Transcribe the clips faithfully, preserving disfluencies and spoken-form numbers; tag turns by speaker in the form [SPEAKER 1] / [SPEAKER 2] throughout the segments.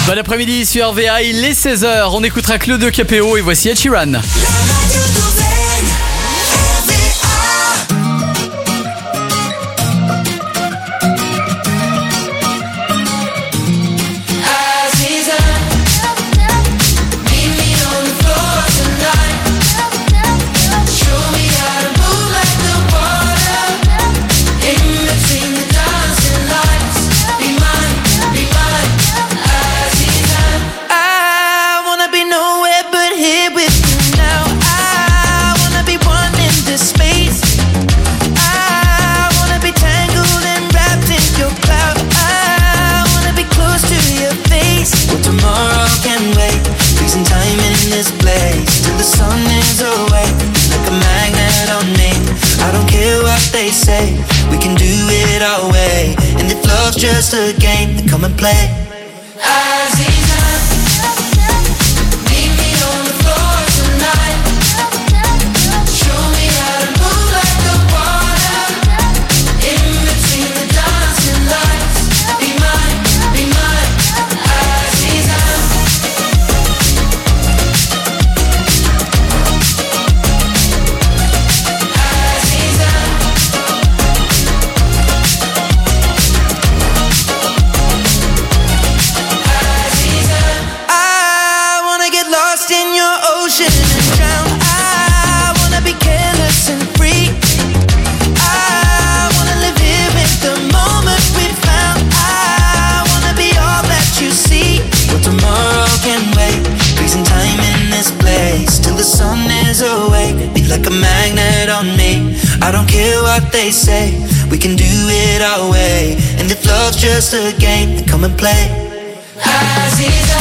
[SPEAKER 1] Bon après-midi sur R V A, il est seize heures, on écoutera Claude Capéo et voici Ed Sheeran.
[SPEAKER 2] Say we can do it our way, and if love's just a game, then come and play. Aziza, meet me on the floor tonight. Show me how to move like the water, in between the dancing lights. Be mine, be mine, Aziza. Like a magnet on me. I don't care what they say, we can do it our way. And if love's just a game, then come and play. Aziza,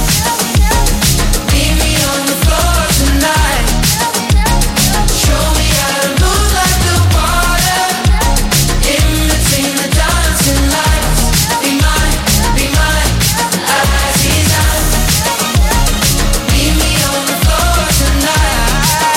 [SPEAKER 2] meet me on the floor tonight. Show me how to move like the water, in between the dancing lights. Be mine, be mine, Aziza. Meet me on the floor tonight.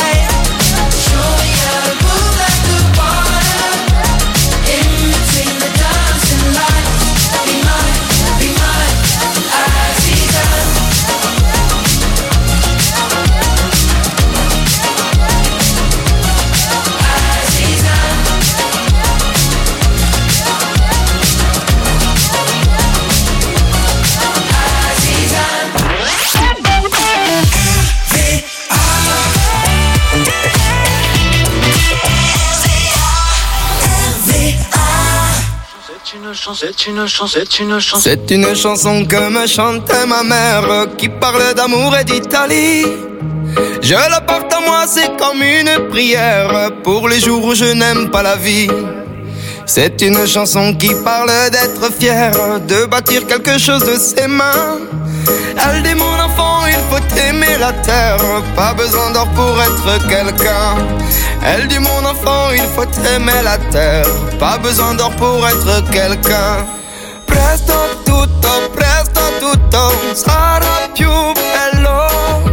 [SPEAKER 3] C'est une chanson, c'est une chanson, c'est une chanson que me chantait ma mère, qui parle d'amour et d'Italie. Je la porte à moi, c'est comme une prière pour les jours où je n'aime pas la vie. C'est une chanson qui parle d'être fier, de bâtir quelque chose de ses mains. Elle dit mon enfant, il faut aimer la terre, pas besoin d'or pour être quelqu'un. Elle dit mon enfant, il faut aimer la terre, pas besoin d'or pour être quelqu'un. Presto tutto, presto tutto sarà più bello.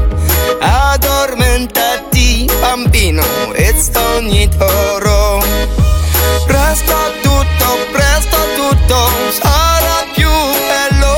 [SPEAKER 3] Addormentati bambino e sogni d'oro. Presto tutto, presto tutto sarà più bello.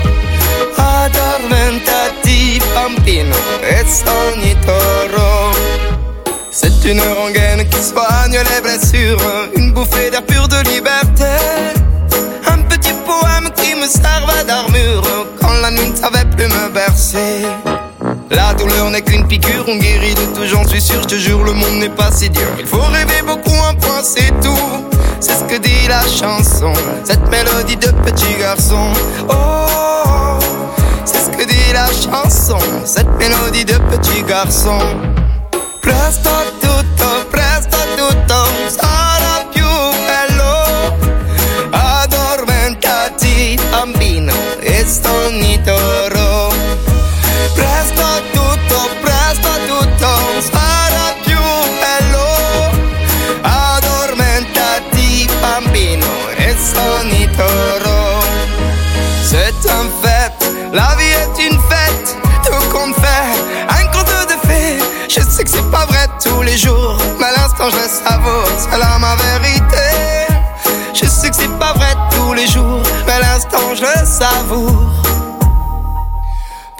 [SPEAKER 3] Addormentati bambino e sogni d'oro. C'est une rengaine qui soigne les blessures, une bouffée d'air pur de liberté. Un petit poème qui me servait d'armure quand la nuit ne savait plus me bercer. La douleur n'est qu'une piqûre, on guérit de tout, j'en suis sûr, je te jure, le monde n'est pas si dur. Il faut rêver beaucoup, un point c'est tout, c'est ce que dit la chanson, cette mélodie de petit garçon. Oh, c'est ce que dit la chanson, cette mélodie de petit garçon. Presto tutto, presto tutto sarà più bello. Addormentati bambino e sogni d'oro. Presto tutto, presto tutto sarà più bello. Addormentati bambino e sogni d'oro. C'est un fait, la vie est une fête, tout compte fait, un conte de fées. Je sais que c'est pas vrai tous les jours, mais à l'instant je le savoure, c'est là ma vérité. Je sais que c'est pas vrai tous les jours, mais à l'instant je le savoure.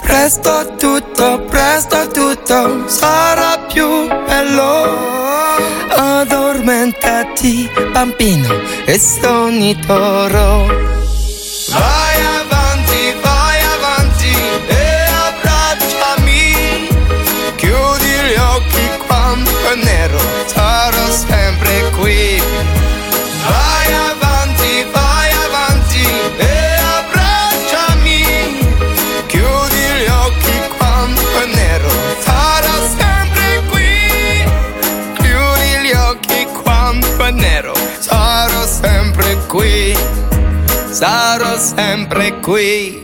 [SPEAKER 3] Presto tutto, presto tutto sarà più bello. Addormentati, bambino, e sogni toro. Vai avanti, vai avanti e abbracciami. Chiudi gli occhi quando è nero, sarò sempre qui. Vai avanti, vai avanti e abbracciami. Chiudi gli occhi quando è nero, sarò sempre qui. Chiudi gli occhi quando è nero, sarò sempre qui. Sarò sempre qui.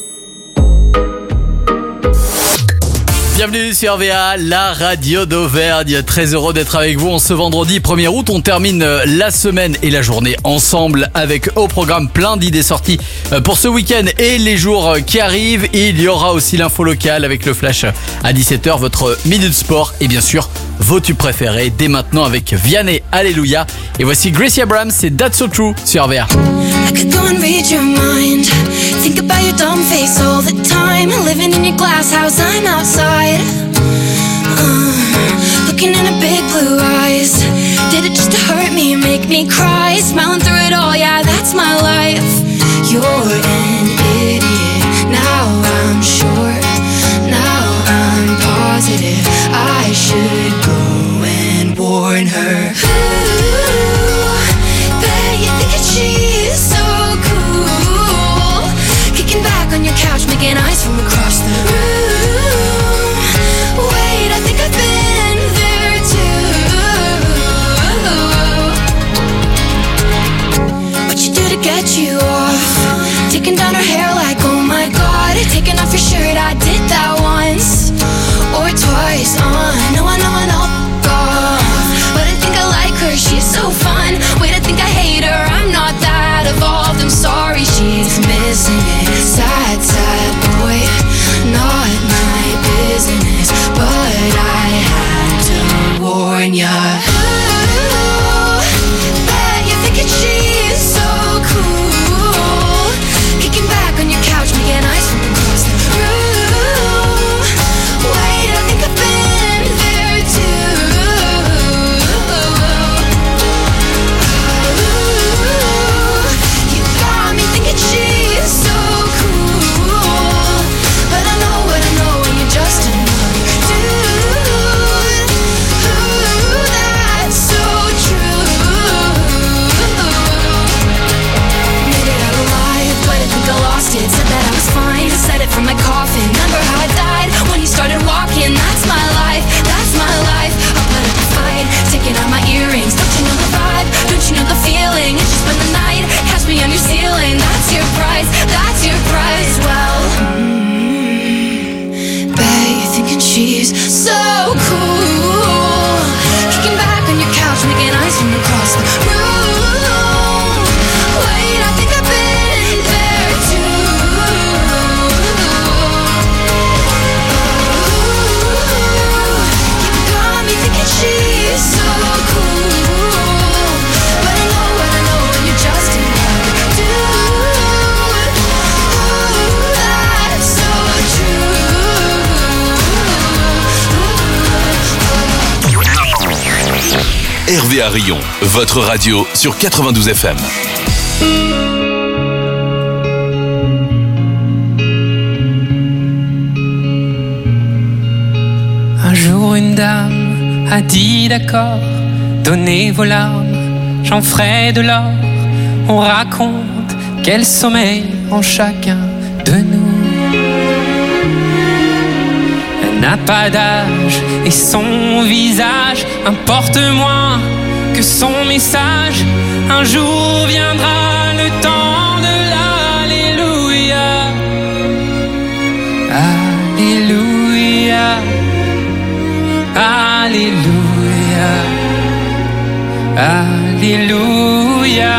[SPEAKER 1] Bienvenue sur R V A, la radio d'Auvergne. Très heureux d'être avec vous en ce vendredi premier août. On termine la semaine et la journée ensemble avec au programme plein d'idées sorties pour ce week-end et les jours qui arrivent. Il y aura aussi l'info locale avec le flash à dix-sept heures, votre minute sport et bien sûr vos tubes préférés dès maintenant avec Vianney, Alléluia. Et voici Gracie Abrams, c'est That's So True sur R V A.
[SPEAKER 4] I could go and read your mind. Think about your dumb face all the time. Living in your glass house, I'm outside. Uh, looking in her big blue eyes. Did it just to hurt me, make me cry? Smiling through it all, yeah, that's my life. You're an idiot. Now I'm sure. Now I'm positive. I should go and warn her. Ooh, bet you think that she's so cool. Kicking back on your couch, making eyes from across the room. Wait, I think I've been there too. What you do to get you off? Taking down her hair like, oh my god. Taking off your shirt, I did that once or twice. Uh, I know, I know, I know. But I think I like her, she's so fun. Wait, I think I hate her, I'm not that evolved. I'm sorry, she's missing it. Sad, sad boy, not my business. But I had to warn ya. Ooh, bet you're thinking she's so cool. Kicking back on your couch, making eyes from across the room. Wait, I think I've been there too. Ooh, you got me thinking she's so cool. But I know what I know, and you're just another dude. Ooh, that's so true. Made it out alive, but I think I lost it. Said that I was fine, said it from my coffin. Remember how I died when you started walking? That's my life, that's my life. I'll put up a fight, taking out my earrings. Don't you know the vibe? Don't you know the feeling? It's just been the night, catch me on your ceiling. That's your price, that's your price. Well, mm, bet you're thinking she's so cool. Kicking back on your couch, making eyes from across the room. Wait, I think I've been there too. You got me thinking she's so cool. But I know what I know, and you're just another dude. Ooh, that's so true.
[SPEAKER 5] R V A Rion, votre radio sur quatre-vingt-douze F M.
[SPEAKER 6] Un jour une dame a dit d'accord, donnez vos larmes, j'en ferai de l'or. On raconte quel sommeil en chacun de nous. Elle n'a pas d'âge et son visage importe moins que son message. Un jour viendra le temps de l'Alléluia. Alléluia. Alléluia. Alléluia.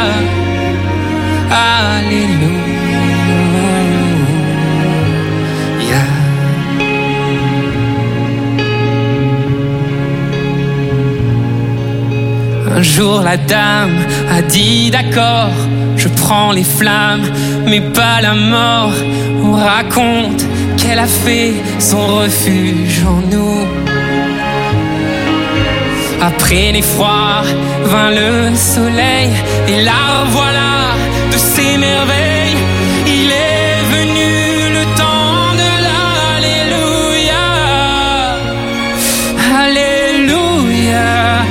[SPEAKER 6] Alléluia. Un jour la dame a dit d'accord, je prends les flammes mais pas la mort. On raconte qu'elle a fait son refuge en nous. Après l'effroi vint le soleil, et la voilà de ses merveilles. Il est venu le temps de l'Alléluia. Alléluia.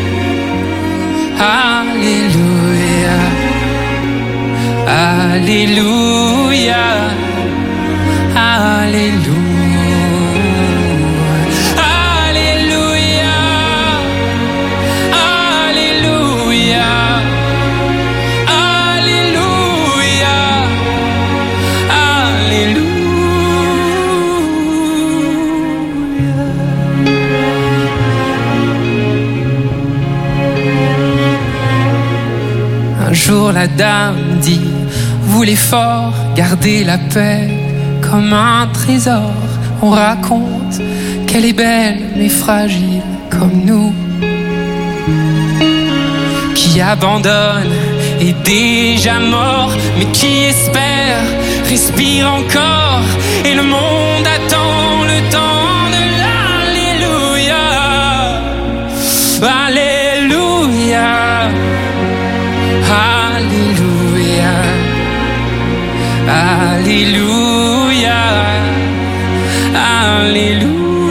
[SPEAKER 6] Alléluia. Alléluia. Alléluia. Un jour la dame dit, voulez fort garder la paix comme un trésor. On raconte qu'elle est belle mais fragile comme nous, qui abandonne est déjà mort, mais qui espère respire encore. Et le monde attend le temps de l'Alléluia. Alléluia. Alléluia. Alléluia. Alléluia.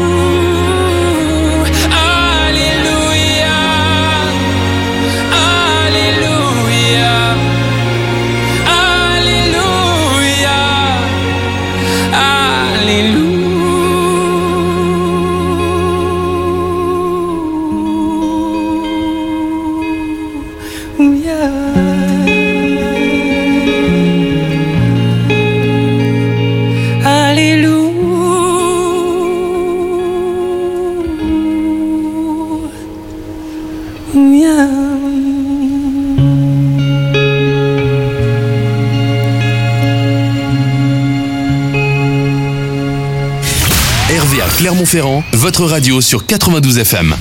[SPEAKER 5] Clermont-Ferrand, votre radio sur quatre-vingt-douze F M.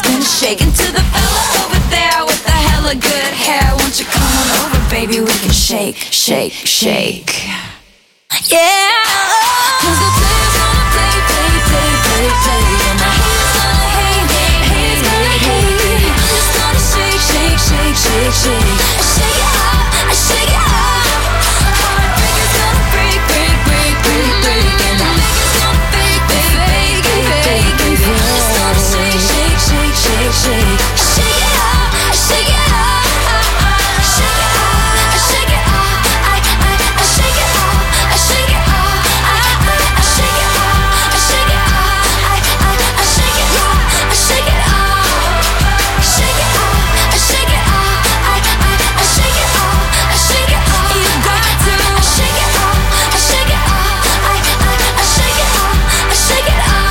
[SPEAKER 4] Baby, we can share. shake, shake, shake. Yeah. Cause the players gonna play, play, play, play, play. And the haters gonna hate, hate, hate, hate, hate. I'm just gonna shake, shake, shake, shake, shake. I shake it out, I shake it out. Heartbreakers gonna break, break, break, break, break. And the fakers gonna fake, fake, fake, fake, fake. I'm just gonna shake, shake, shake, shake, shake. I shake it out, I shake it out. I shake it out, I shake it out. I, I, I shake it out, I shake it out. I, I, I shake it out, I shake it out. I, I, I shake it out, I shake it out. Shake it out, I shake it out. I, I, I shake it out, I shake it out. You got to shake it out, I shake it out. I, I, I shake it out, I shake it out.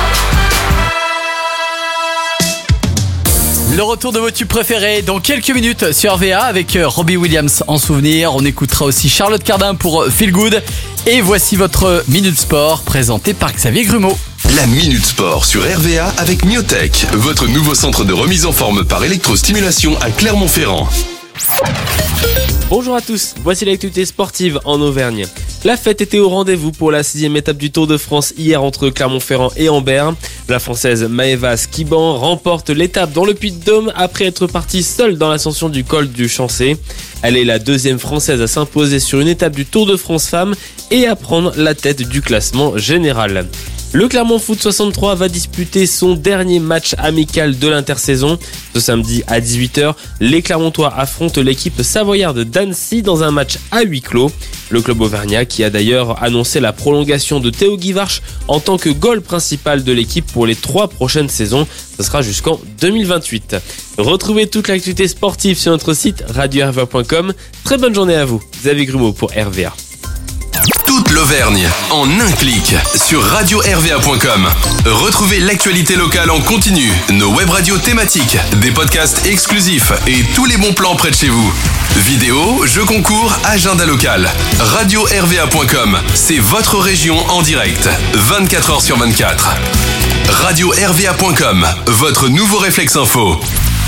[SPEAKER 1] Le retour de vos tubes préférés dans quelques minutes sur R V A avec euh, Robbie Williams en souvenir. On écoutera aussi Charlotte Cardin pour euh, Feel Good. Et voici votre Minute Sport présentée par Xavier Grumeau.
[SPEAKER 5] La Minute Sport sur R V A avec Myotech, votre nouveau centre de remise en forme par électrostimulation à Clermont-Ferrand.
[SPEAKER 7] Bonjour à tous, voici l'actualité sportive en Auvergne. La fête était au rendez-vous pour la sixième étape du Tour de France hier entre Clermont-Ferrand et Ambert. La Française Maëva Skiban remporte l'étape dans le Puy-de-Dôme après être partie seule dans l'ascension du col du Chancé. Elle est la deuxième Française à s'imposer sur une étape du Tour de France Femmes et à prendre la tête du classement général. Le Clermont Foot soixante-trois va disputer son dernier match amical de l'intersaison. Ce samedi à dix-huit heures, les Clermontois affrontent l'équipe savoyarde d'Annecy dans un match à huis clos. Le club auvergnat qui a d'ailleurs annoncé la prolongation de Théo Guivarch en tant que goal principal de l'équipe pour les trois prochaines saisons. Ce sera jusqu'en deux mille vingt-huit. Retrouvez toute l'actualité sportive sur notre site radio r v a point com. Très bonne journée à vous. Xavier Grumeau pour R V A.
[SPEAKER 5] Toute l'Auvergne en un clic sur radio r v a point com. Retrouvez l'actualité locale en continu, nos web radios thématiques, des podcasts exclusifs et tous les bons plans près de chez vous. Vidéos, jeux concours, agenda local. radio r v a point com, c'est votre région en direct, vingt-quatre heures sur vingt-quatre. radio r v a point com, votre nouveau réflexe info.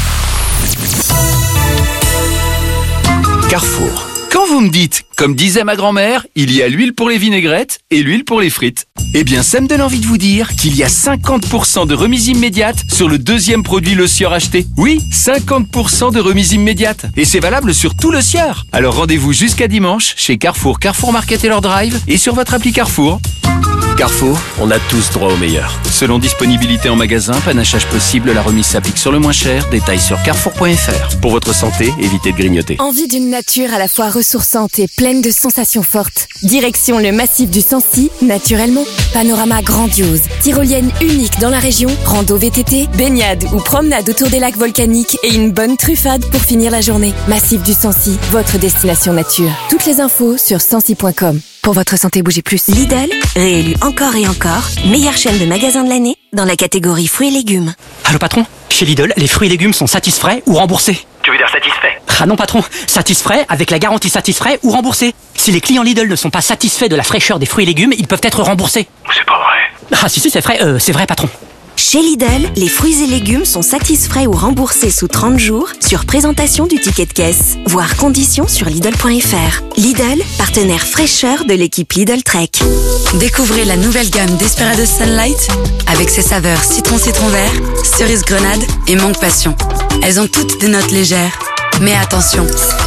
[SPEAKER 8] Carrefour. Quand vous me dites, comme disait ma grand-mère, il y a l'huile pour les vinaigrettes et l'huile pour les frites. Eh bien, ça me donne envie de vous dire qu'il y a cinquante pour cent de remise immédiate sur le deuxième produit Le Sieur acheté. Oui, cinquante pour cent de remise immédiate. Et c'est valable sur tout Le Sieur. Alors rendez-vous jusqu'à dimanche chez Carrefour, Carrefour Market et leur drive et sur votre appli Carrefour. Carrefour, on a tous droit au meilleur. Selon disponibilité en magasin, panachage possible, la remise s'applique sur le moins cher. Détails sur carrefour point f r. Pour votre santé, évitez de grignoter.
[SPEAKER 9] Envie d'une nature à la fois ressourçante et pleine de sensations fortes. Direction le massif du Sancy, naturellement. Panorama grandiose, tyrolienne unique dans la région, rando V T T, baignade ou promenade autour des lacs volcaniques et une bonne truffade pour finir la journée. Massif du Sancy, votre destination nature. Toutes les infos sur sancy point com. Pour votre santé, bougez plus.
[SPEAKER 10] Lidl, réélu encore et encore, meilleure chaîne de magasins de l'année dans la catégorie fruits et légumes.
[SPEAKER 11] Allô patron, chez Lidl, les fruits et légumes sont satisfaits ou remboursés.
[SPEAKER 12] Tu veux dire satisfait?
[SPEAKER 11] Ah non patron, satisfaits avec la garantie satisfait ou remboursé. Si les clients Lidl ne sont pas satisfaits de la fraîcheur des fruits et légumes, ils peuvent être remboursés.
[SPEAKER 12] C'est pas vrai.
[SPEAKER 11] Ah si si c'est vrai, euh, c'est vrai patron.
[SPEAKER 10] Chez Lidl, les fruits et légumes sont satisfaits ou remboursés sous trente jours sur présentation du ticket de caisse. Voir conditions sur Lidl point f r. Lidl, partenaire fraîcheur de l'équipe Lidl Trek.
[SPEAKER 13] Découvrez la nouvelle gamme Desperados Sunlight avec ses saveurs citron-citron vert, cerise grenade et mangue passion. Elles ont toutes des notes légères. Mais attention,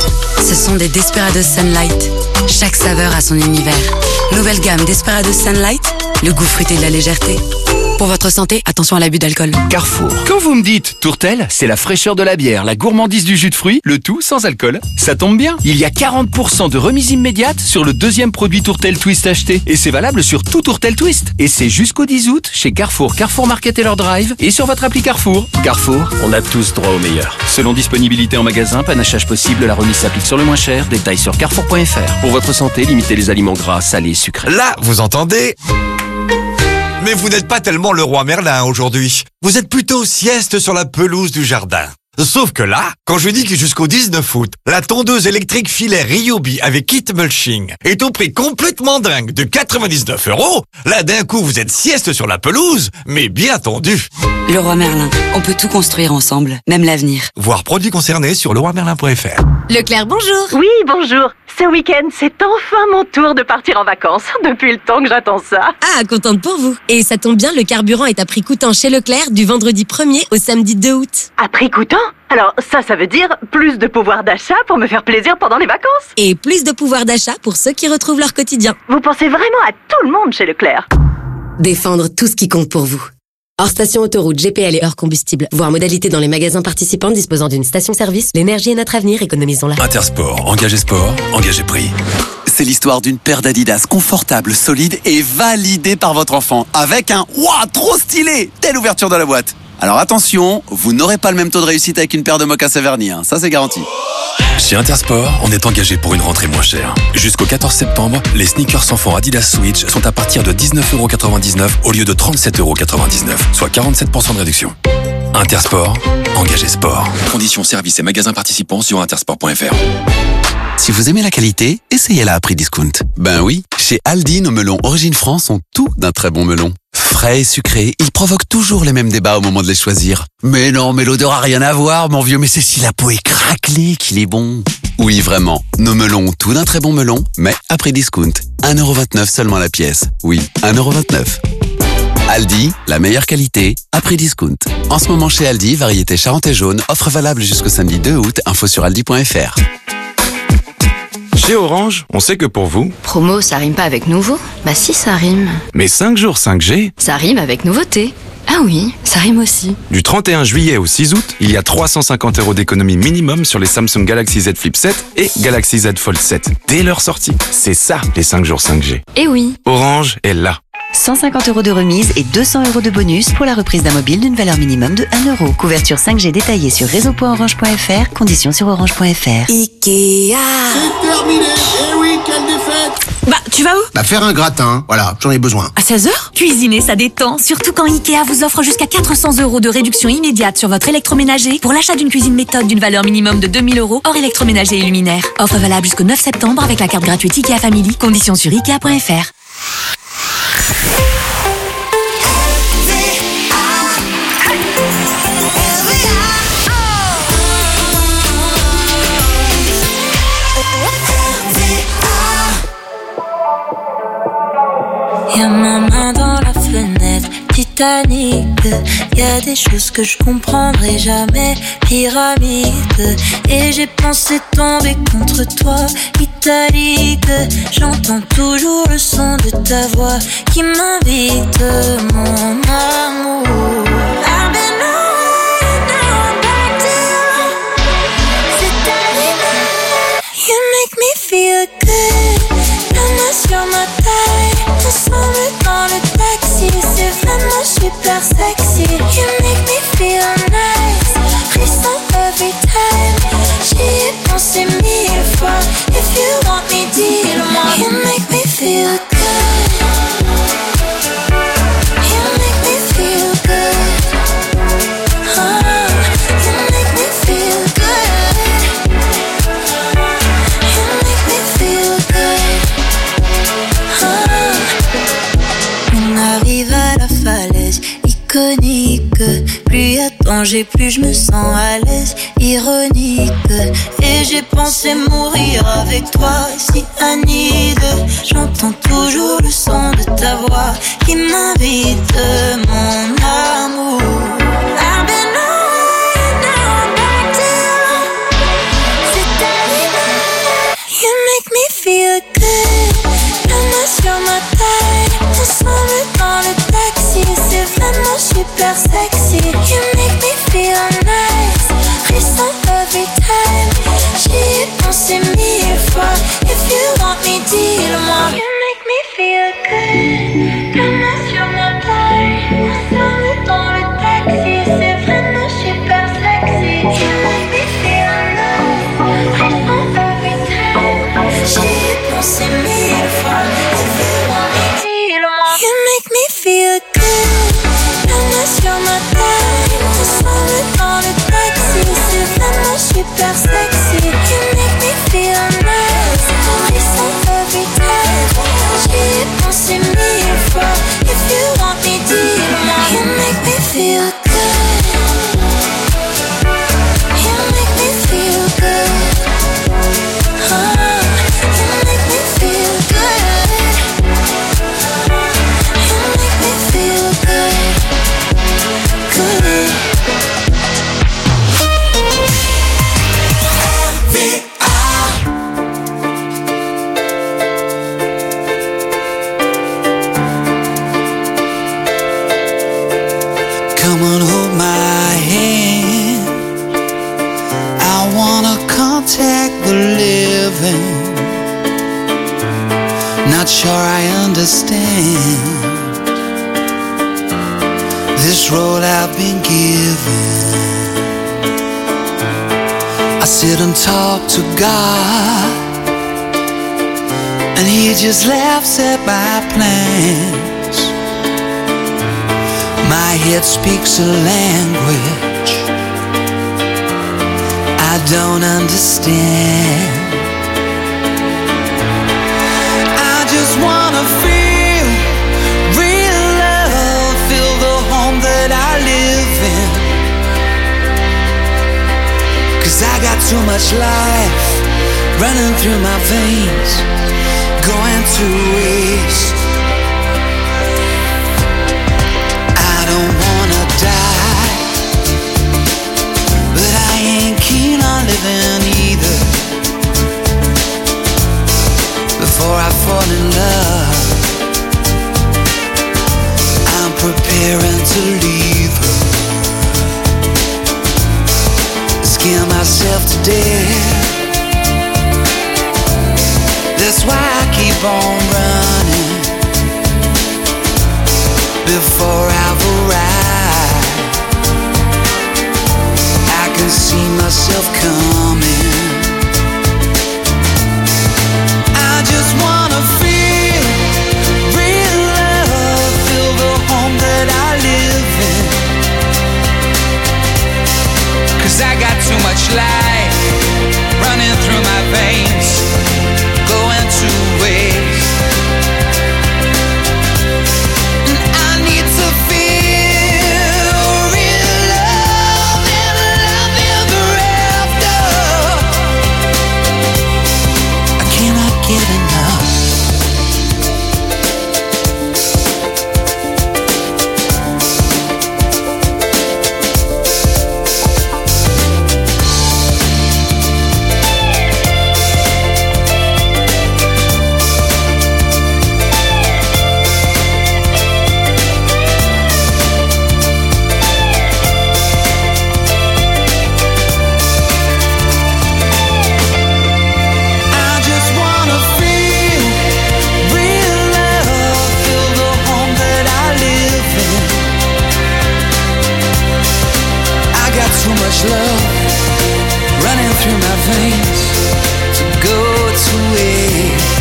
[SPEAKER 13] ce sont des Desperados Sunlight. Chaque saveur a son univers. Nouvelle gamme Desperados Sunlight, le goût fruité de la légèreté. Pour votre santé, attention à l'abus d'alcool.
[SPEAKER 8] Carrefour. Quand vous me dites Tourtel, c'est la fraîcheur de la bière, la gourmandise du jus de fruits, le tout sans alcool. Ça tombe bien. Il y a quarante pour cent de remise immédiate sur le deuxième produit Tourtel Twist acheté. Et c'est valable sur tout Tourtel Twist. Et c'est jusqu'au dix août chez Carrefour, Carrefour Market et leur drive et sur votre appli Carrefour. Carrefour, on a tous droit au meilleur. Selon disponibilité en magasin, panachage possible, la remise s'applique sur le moins cher. Détails sur carrefour point f r. Pour votre santé, limitez les aliments gras, salés, sucrés.
[SPEAKER 14] Là, vous entendez ? Mais vous n'êtes pas tellement le roi Merlin aujourd'hui. Vous êtes plutôt sieste sur la pelouse du jardin. Sauf que là, quand je dis que jusqu'au dix-neuf août, la tondeuse électrique filaire Ryobi avec kit mulching est au prix complètement dingue de quatre-vingt-dix-neuf euros, là d'un coup vous êtes sieste sur la pelouse, mais bien tondu.
[SPEAKER 13] Le roi Merlin, on peut tout construire ensemble, même l'avenir.
[SPEAKER 14] Voir produits concernés sur le roi merlin point f r.
[SPEAKER 15] Leclerc, bonjour. Oui, bonjour. Ce week-end, c'est enfin mon tour de partir en vacances. Depuis le temps que j'attends ça.
[SPEAKER 16] Ah, contente pour vous. Et ça tombe bien, le carburant est à prix coûtant chez Leclerc du vendredi premier au samedi deux août.
[SPEAKER 15] À prix coûtant? Alors ça, ça veut dire plus de pouvoir d'achat pour me faire plaisir pendant les vacances.
[SPEAKER 16] Et plus de pouvoir d'achat pour ceux qui retrouvent leur quotidien.
[SPEAKER 15] Vous pensez vraiment à tout le monde chez Leclerc.
[SPEAKER 16] Défendre tout ce qui compte pour vous. Hors station autoroute, G P L et hors combustible. Voir modalité dans les magasins participants disposant d'une station-service. L'énergie est notre avenir, économisons-la.
[SPEAKER 17] Intersport, engagé sport, engagé prix.
[SPEAKER 18] C'est l'histoire d'une paire d'Adidas confortable, solide et validée par votre enfant. Avec un « Ouah, trop stylé !» Telle ouverture de la boîte. Alors attention, vous n'aurez pas le même taux de réussite avec une paire de mocassins vernis, hein. Ça c'est garanti.
[SPEAKER 17] Chez Intersport, on est engagé pour une rentrée moins chère. Jusqu'au quatorze septembre, les sneakers enfants Adidas Switch sont à partir de dix-neuf euros quatre-vingt-dix-neuf au lieu de trente-sept euros quatre-vingt-dix-neuf, soit quarante-sept pour cent de réduction. Intersport, engagé sport. Conditions, services et magasins participants sur intersport point f r.
[SPEAKER 18] Si vous aimez la qualité, essayez-la à prix discount. Ben oui, chez Aldi, nos melons Origine France sont tout d'un très bon melon. Frais et sucrés, ils provoquent toujours les mêmes débats au moment de les choisir. Mais non, mais l'odeur a rien à voir, mon vieux, mais c'est si la peau est craquelée qu'il est bon. Oui, vraiment, nos melons ont tout d'un très bon melon, mais à prix discount. un euro vingt-neuf seulement la pièce. Oui, un euro vingt-neuf. Aldi, la meilleure qualité, à prix discount. En ce moment chez Aldi, variété Charentais jaune, offre valable jusqu'au samedi deux août, info sur aldi point f r.
[SPEAKER 19] Chez Orange, on sait que pour vous...
[SPEAKER 20] Promo, ça rime pas avec nouveau? Bah si, ça rime.
[SPEAKER 19] Mais cinq jours cinq G...
[SPEAKER 20] Ça rime avec nouveauté. Ah oui, ça rime aussi.
[SPEAKER 19] Du trente et un juillet au six août, il y a trois cent cinquante euros d'économie minimum sur les Samsung Galaxy Z Flip sept et Galaxy Z Fold sept. Dès leur sortie. C'est ça, les cinq jours cinq G.
[SPEAKER 20] Eh oui.
[SPEAKER 19] Orange est là.
[SPEAKER 21] cent cinquante euros de remise et deux cents euros de bonus pour la reprise d'un mobile d'une valeur minimum de un euro. Couverture cinq G détaillée sur réseau point orange point f r, conditions sur orange point f r.
[SPEAKER 22] Ikea. C'est terminé. Eh oui, quelle défaite.
[SPEAKER 23] Bah, tu vas où?
[SPEAKER 22] Bah, faire un gratin. Voilà, j'en ai besoin.
[SPEAKER 23] À seize heures? Cuisiner, ça détend. Surtout quand Ikea vous offre jusqu'à quatre cents euros de réduction immédiate sur votre électroménager pour l'achat d'une cuisine méthode d'une valeur minimum de deux mille euros hors électroménager et luminaire. Offre valable jusqu'au neuf septembre avec la carte gratuite Ikea Family. Conditions sur ikea point f r.
[SPEAKER 24] Y'a ma main dans la fenêtre, Titanic. Y'a des choses que je comprendrai jamais, pyramide. Et j'ai pensé tomber contre toi, italique. J'entends toujours le son de ta voix qui m'invite, mon amour. I've been away, now I'm back to you. C'est terminé. You make me feel good. La main sur ma taille. Ensemble dans le taxi, c'est vraiment super sexy. You make me feel nice, frisson every time. J'y ai pensé mille fois. If you want me, dis-le-moi. You make me feel good. You make me feel good. Oh, you make me feel good. You make me feel good. On arrive à la falaise iconique. Plus y a danger, plus je me sens à l'aise, ironique. Et j'ai pensé mourir avec toi, si Anide. J'entends toujours le son de ta voix qui m'invite, mon amour. I've been away, now I'm back to you. C'est terminé. You make me feel good. La main sur ma taille. Ensemble dans le taxi, c'est vraiment super sexy. You make me feel nice, frisson every time. J'y ai pensé mille fois. If you want me, dis-le-moi. You make me feel good. La main sur ma taille. Ensemble dans le taxi, c'est vraiment super sexy. You make me feel nice, frisson every time. J'y ai pensé mille fois. If you want me, you make me feel good. La main sur ma taille. Ensemble dans le taxi, c'est vraiment super sexy. You make me feel nice, frisson every time. J'y ai pensé mille fois. If you want me, dis-le-moi. You make me feel good. You make me feel good. Oh,
[SPEAKER 2] hold my hand. I wanna contact the living. Not sure I understand this road I've been given. I sit and talk to God, and He just laughs at my plans. My head speaks a language I don't understand. I just wanna feel real love, feel the home that I live in. 'Cause I got too much life running through my veins, going to waste. I don't wanna die, but I ain't keen on living either. Before I fall in love, I'm preparing to leave her. Scare myself to death. That's why I keep on running. Before I've arrived, I can see myself coming. I just wanna feel real love, feel the home that I live in. 'Cause I got too much life running through my veins, going to waste. And I need to feel real love and love ever after. I cannot get enough. Love running through my veins to go to waste.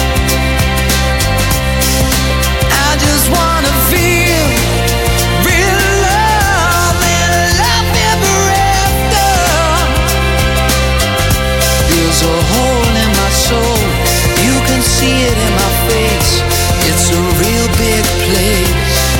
[SPEAKER 2] I just wanna feel real love and love ever after. There's a hole in my soul, you can see it in my face. It's a real big place.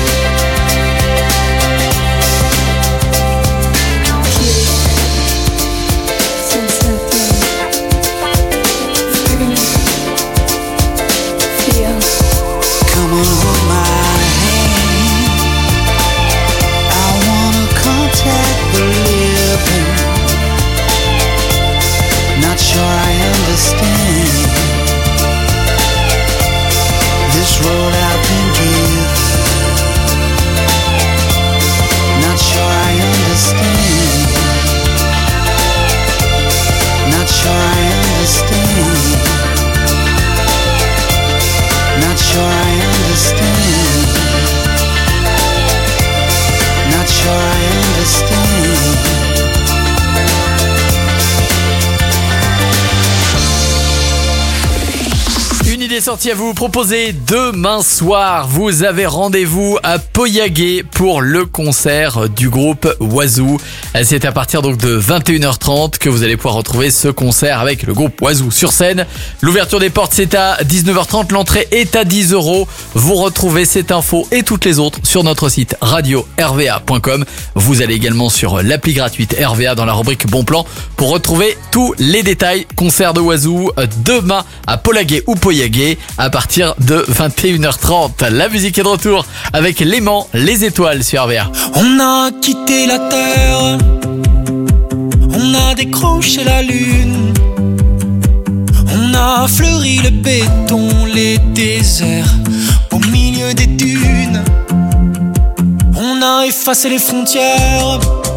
[SPEAKER 1] Sortie à vous proposer demain soir. Vous avez rendez-vous à Pauillaguet pour le concert du groupe Oiseau. C'est à partir donc de vingt et une heures trente que vous allez pouvoir retrouver ce concert avec le groupe Oiseau sur scène. L'ouverture des portes, c'est à dix-neuf heures trente. L'entrée est à dix euros. Vous retrouvez cette info et toutes les autres sur notre site radio r v a point com. Vous allez également sur l'appli gratuite R V A dans la rubrique Bon Plan pour retrouver tous les détails. Concert de Oiseau demain à Pauillaguet ou Pauillaguet à partir de vingt et une heures trente. La musique est de retour avec Léman, les étoiles sur R V A.
[SPEAKER 3] On a quitté la terre, on a décroché la lune, on a fleuri le béton, les déserts au milieu des dunes. On On a effacé les frontières,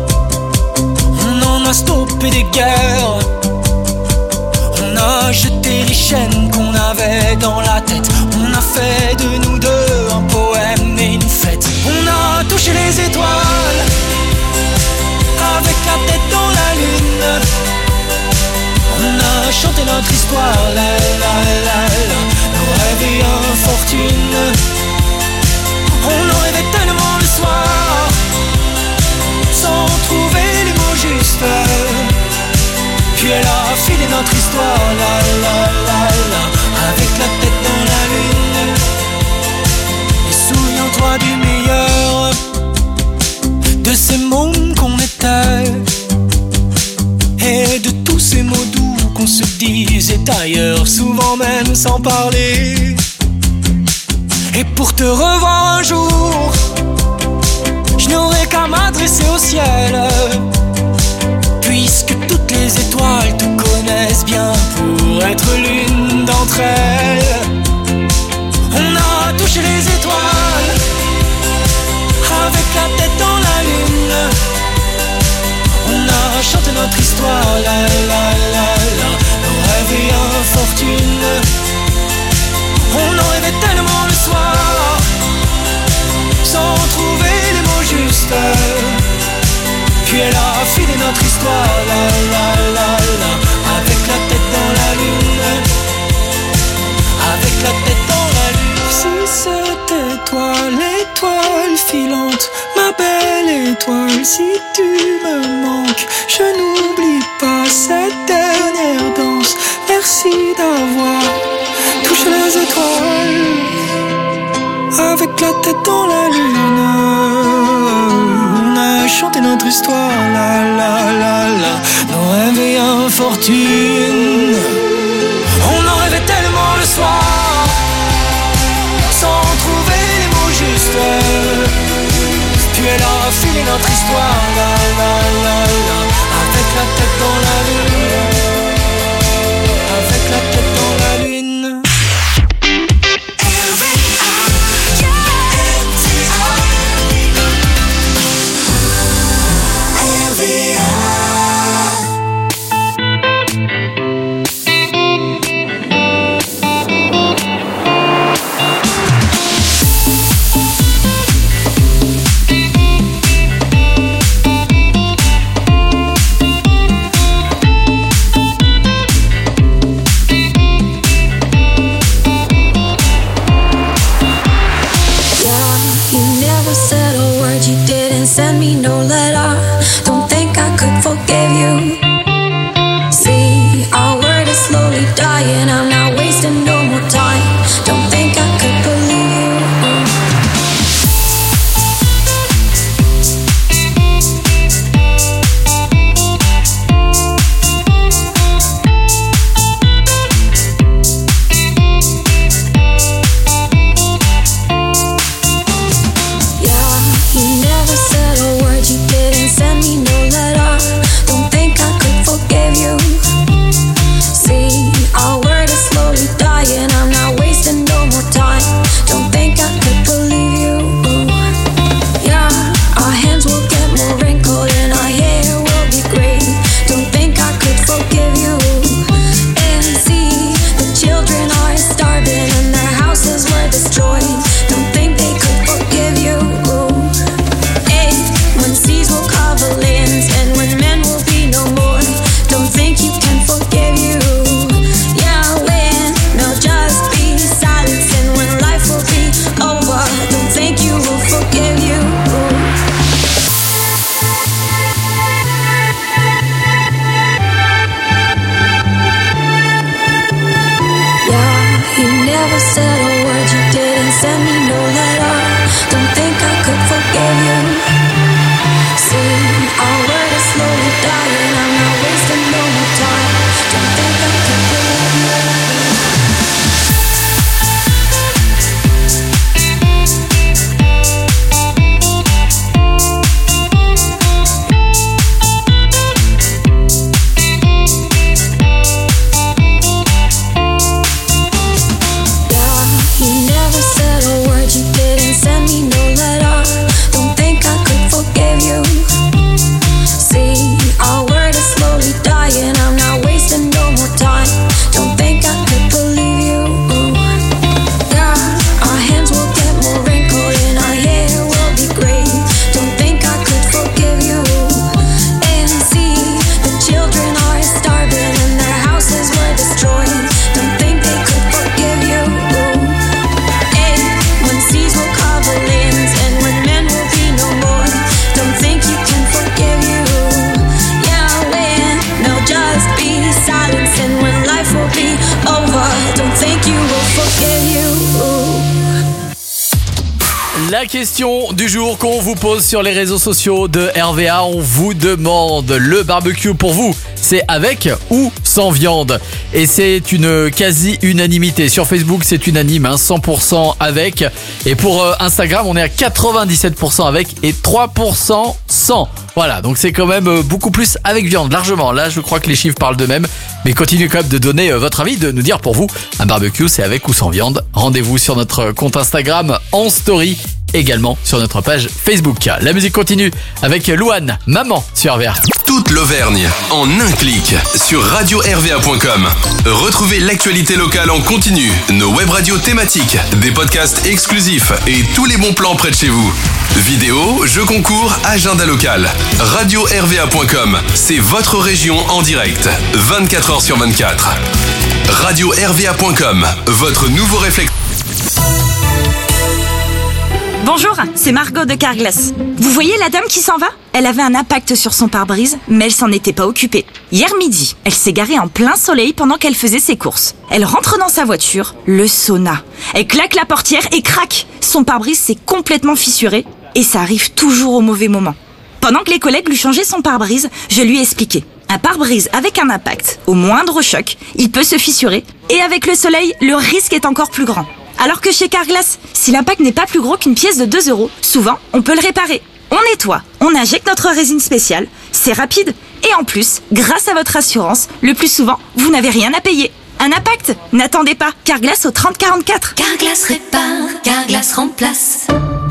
[SPEAKER 3] on en a stoppé des guerres. On a jeté les chaînes qu'on avait dans la tête. On a fait de nous deux un poème et une fête. On a touché les étoiles avec la tête dans la lune. On a chanté notre histoire, la la la la, nos rêves et infortunes. On en rêvait tellement le soir, sans trouver les mots justes. Puis elle a filé notre histoire, la la la la, avec la tête dans la lune. Et souviens-toi du meilleur, de ces mômes qu'on était, et de tous ces mots doux qu'on se disait ailleurs, souvent même sans parler. Et pour te revoir un jour, je n'aurai qu'à m'adresser au ciel, puisque toutes les étoiles te connaissent bien pour être l'une d'entre elles. On a touché les étoiles avec la tête dans la lune. On a chanté notre histoire, la la la la, nos rêves et infortunes. On en rêvait tellement le soir, sans trouver les mots justes. Puis elle a filé notre histoire, la la la la, avec la tête dans la lune. Avec la tête dans la lune. Si c'était toi l'étoile filante, ma belle étoile, si tu me manques, je n'oublie pas cette dernière danse. Merci d'avoir touché les étoiles avec la tête dans la lune. On a chanté notre histoire, la la la la, nos rêves et infortunes. On en rêvait tellement le soir, sans trouver les mots justes. Puis elle a filé notre histoire, la la la la, avec la tête dans la lune. Avec la tête dans la lune.
[SPEAKER 24] Send me no letter. Don't think I could forgive you. See, our word is slowly dying. I'm not wasting no more time. Don't think I could believe you. When seas will cover lands and
[SPEAKER 1] La question du jour qu'on vous pose sur les réseaux sociaux de R V A, on vous demande le barbecue pour vous, c'est avec ou sans viande? Et c'est une quasi-unanimité. Sur Facebook, c'est unanime, hein, cent pour cent avec. Et pour euh, Instagram, on est à quatre-vingt-dix-sept pour cent avec et trois pour cent sans. Voilà, donc c'est quand même euh, beaucoup plus avec viande, largement. Là, je crois que les chiffres parlent d'eux-mêmes. Mais continuez quand même de donner euh, votre avis, de nous dire pour vous, un barbecue, c'est avec ou sans viande. Rendez-vous sur notre compte Instagram en story, également sur notre page Facebook. La musique continue avec Louane, Maman sur R V A.
[SPEAKER 4] Toute l'Auvergne en un clic sur radio r v a point com. Retrouvez l'actualité locale en continu, nos web radios thématiques, des podcasts exclusifs et tous les bons plans près de chez vous. Vidéos, jeux concours, agenda local. radio r v a point com, c'est votre région en direct, vingt-quatre heures sur vingt-quatre. radio r v a point com, votre nouveau réflexe.
[SPEAKER 23] Bonjour, c'est Margot de Carglass. Vous voyez la dame qui s'en va? Elle avait un impact sur son pare-brise, mais elle s'en était pas occupée. Hier midi, elle s'est garée en plein soleil pendant qu'elle faisait ses courses. Elle rentre dans sa voiture, le sauna. Elle claque la portière et crac! Son pare-brise s'est complètement fissuré et ça arrive toujours au mauvais moment. Pendant que les collègues lui changeaient son pare-brise, je lui ai expliqué. Un pare-brise avec un impact, au moindre choc, il peut se fissurer et avec le soleil, le risque est encore plus grand. Alors que chez Carglass, si l'impact n'est pas plus gros qu'une pièce de deux euros, souvent, on peut le réparer. On nettoie, on injecte notre résine spéciale, c'est rapide. Et en plus, grâce à votre assurance, le plus souvent, vous n'avez rien à payer. Un impact? N'attendez pas, Carglass au trente quarante-quatre.
[SPEAKER 24] Carglass répare, Carglass remplace.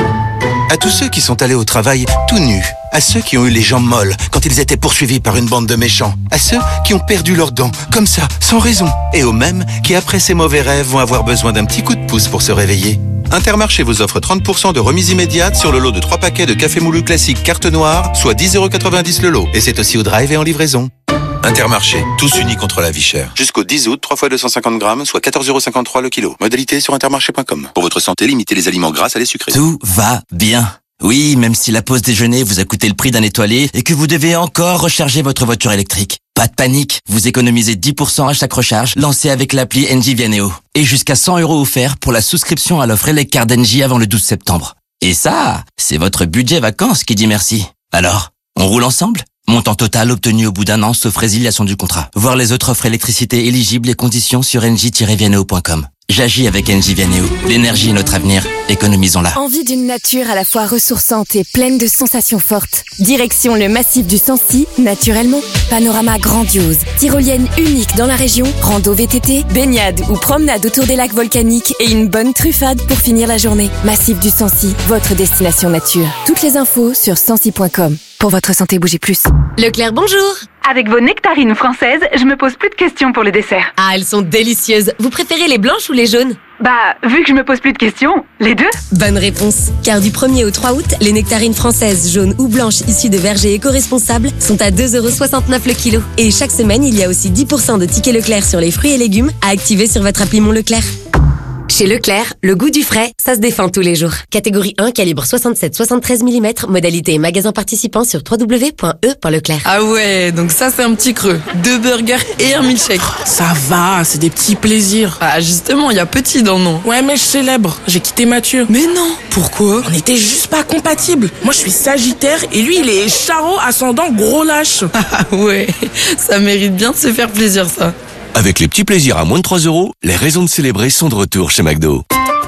[SPEAKER 5] À tous ceux qui sont allés au travail tout nus, à ceux qui ont eu les jambes molles quand ils étaient poursuivis par une bande de méchants, à ceux qui ont perdu leurs dents, comme ça, sans raison, et aux mêmes qui, après ces mauvais rêves, vont avoir besoin d'un petit coup de pouce pour se réveiller. Intermarché vous offre trente pour cent de remise immédiate sur le lot de trois paquets de café moulu classique carte noire, soit dix euros quatre-vingt-dix le lot. Et c'est aussi au drive et en livraison. Intermarché, tous unis contre la vie chère. Jusqu'au dix août, trois fois deux cent cinquante grammes, soit quatorze euros cinquante-trois le kilo. Modalité sur intermarché point com. Pour votre santé, limitez les aliments gras à les sucrés.
[SPEAKER 6] Tout va bien. Oui, même si la pause déjeuner vous a coûté le prix d'un étoilé et que vous devez encore recharger votre voiture électrique. Pas de panique, vous économisez dix pour cent à chaque recharge, lancée avec l'appli Engie Vianeo. Et jusqu'à cent euros offerts pour la souscription à l'offre Eleccar d'Engie avant le douze septembre. Et ça, c'est votre budget vacances qui dit merci. Alors, on roule ensemble ? Montant total obtenu au bout d'un an sauf résiliation du contrat. Voir les autres offres électricité éligibles et conditions sur engie tiret vianeo point com. J'agis avec Engie Vianeo. L'énergie est notre avenir. Économisons-la.
[SPEAKER 9] Envie d'une nature à la fois ressourçante et pleine de sensations fortes. Direction le massif du Sancy, naturellement. Panorama grandiose. Tyrolienne unique dans la région. Rando V T T, baignade ou promenade autour des lacs volcaniques et une bonne truffade pour finir la journée. Massif du Sancy, votre destination nature. Toutes les infos sur sancy point com. Pour votre santé, bougez plus.
[SPEAKER 15] Leclerc, bonjour. Avec vos nectarines françaises, je me pose plus de questions pour le dessert.
[SPEAKER 16] Ah, elles sont délicieuses. Vous préférez les blanches ou les jaunes?
[SPEAKER 15] Bah, vu que je me pose plus de questions, les deux.
[SPEAKER 16] Bonne réponse. Car du premier au trois août, les nectarines françaises, jaunes ou blanches issues de vergers éco-responsables sont à deux euros soixante-neuf le kilo. Et chaque semaine, il y a aussi dix pour cent de tickets Leclerc sur les fruits et légumes à activer sur votre appli Mon Leclerc. Chez Leclerc, le goût du frais, ça se défend tous les jours. Catégorie un, calibre soixante-sept soixante-treize millimètres, modalité et magasin participant sur w w w point e point leclerc.
[SPEAKER 7] Ah ouais, donc ça c'est un petit creux. Deux burgers et un milkshake.
[SPEAKER 25] Ça va, c'est des petits plaisirs.
[SPEAKER 7] Ah justement, il y a petit dans le nom.
[SPEAKER 25] Ouais, mais je célèbre, j'ai quitté Mathieu.
[SPEAKER 7] Mais non, pourquoi?
[SPEAKER 25] On était juste pas compatibles. Moi je suis Sagittaire et lui il est Charo ascendant gros lâche.
[SPEAKER 7] Ah ouais, ça mérite bien de se faire plaisir ça.
[SPEAKER 26] Avec les petits plaisirs à moins de trois euros, les raisons de célébrer sont de retour chez McDo.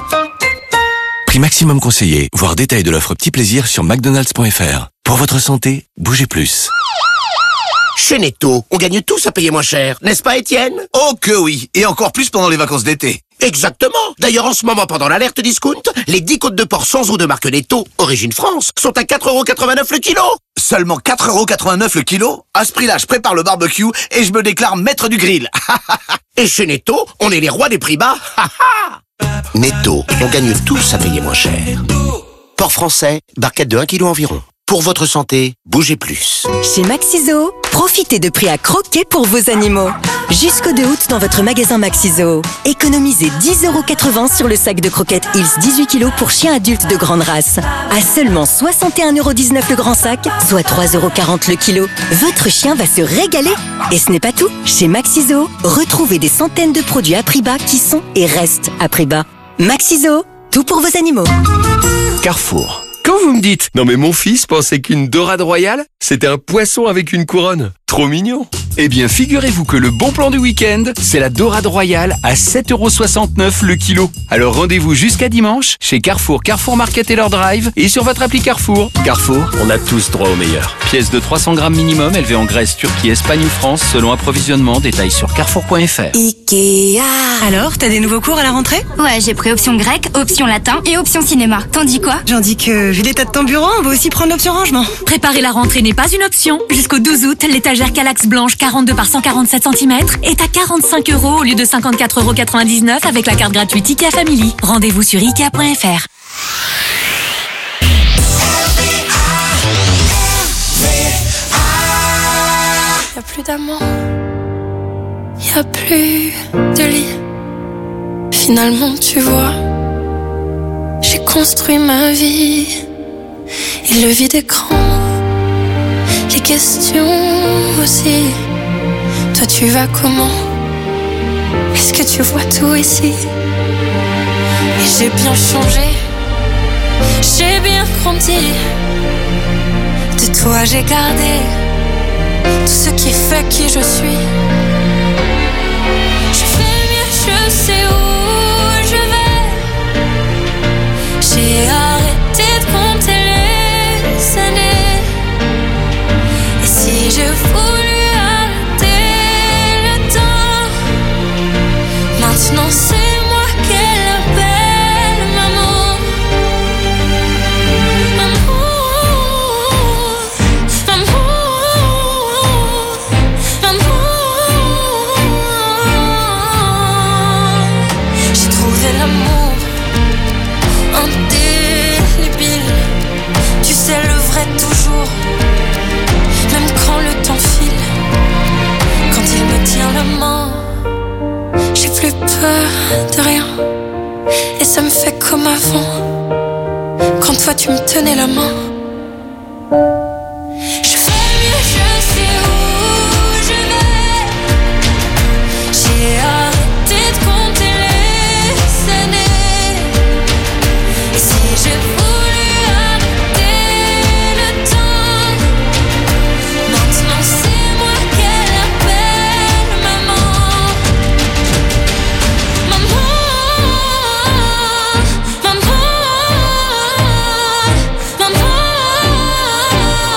[SPEAKER 26] Prix maximum conseillé, voire détail de l'offre petits plaisirs sur mcdonalds point f r. Pour votre santé, bougez plus.
[SPEAKER 27] Chez Netto, on gagne tous à payer moins cher, n'est-ce pas Étienne?
[SPEAKER 28] Oh que oui, et encore plus pendant les vacances d'été.
[SPEAKER 27] Exactement. D'ailleurs, en ce moment, pendant l'alerte discount, les dix côtes de porc sans os de marque Netto, origine France, sont à quatre euros quatre-vingt-neuf le kilo.
[SPEAKER 28] Seulement quatre euros quatre-vingt-neuf le kilo? À ce prix-là, je prépare le barbecue et je me déclare maître du grill.
[SPEAKER 27] Et chez Netto, on est les rois des prix bas. Netto, on gagne tous à payer moins cher. Porc français, barquette de un kilo environ. Pour votre santé, bougez plus.
[SPEAKER 29] Chez Maxiso, profitez de prix à croquer pour vos animaux. Jusqu'au deux août dans votre magasin Maxiso. Économisez dix euros quatre-vingts sur le sac de croquettes Hills dix-huit kilos pour chiens adultes de grande race. À seulement soixante et un euros dix-neuf le grand sac, soit trois euros quarante le kilo. Votre chien va se régaler. Et ce n'est pas tout. Chez Maxiso, retrouvez des centaines de produits à prix bas qui sont et restent à prix bas. Maxiso, tout pour vos animaux.
[SPEAKER 8] Carrefour. Quand vous me dites « Non mais mon fils pensait qu'une dorade royale, c'était un poisson avec une couronne. Trop mignon !» Eh bien, figurez-vous que le bon plan du week-end, c'est la dorade royale à sept euros soixante-neuf le kilo. Alors rendez-vous jusqu'à dimanche chez Carrefour, Carrefour Market et leur drive et sur votre appli Carrefour. Carrefour, on a tous droit au meilleur. Pièce de trois cents grammes minimum, élevée en Grèce, Turquie, Espagne ou France, selon approvisionnement. Détails sur carrefour point f r.
[SPEAKER 29] Ikea. Alors, t'as des nouveaux cours à la rentrée?
[SPEAKER 10] Ouais, j'ai pris option grec, option latin et option cinéma. T'en dis quoi?
[SPEAKER 29] J'en dis que, vu l'état de ton bureau, on va aussi prendre l'option rangement.
[SPEAKER 23] Préparer la rentrée n'est pas une option. Jusqu'au douze août, l'étagère Calax blanche quarante-deux par cent quarante-sept centimètres est à quarante-cinq euros au lieu de cinquante-quatre euros quatre-vingt-dix-neuf avec la carte gratuite Ikea Family. Rendez-vous sur ikea point f r.
[SPEAKER 11] Y'a plus d'amant, y'a plus de lit. Finalement, tu vois, j'ai construit ma vie. Et le vide est grand, les questions aussi. Toi, tu vas comment? Est-ce que tu vois tout ici? Et j'ai bien changé, j'ai bien grandi. De toi, j'ai gardé tout ce qui fait qui je suis. Je fais mieux, je sais où je vais. J'ai arrêté de compter les années. Et si je voulais arrêter le temps, maintenant c'est moi qu'elle appelle maman. Maman, maman, maman. J'ai trouvé l'amour indélébile. Tu sais le vrai toujours, même quand le temps file. Quand il me tient la main, j'ai plus peur de rien. Et ça me fait comme avant, quand toi tu me tenais la main. Je fais mieux, je sais où je vais. J'ai arrêté de compter les années. Et si je voulais arrêter le temps, maintenant c'est moi qu'elle appelle maman. Maman, maman, maman.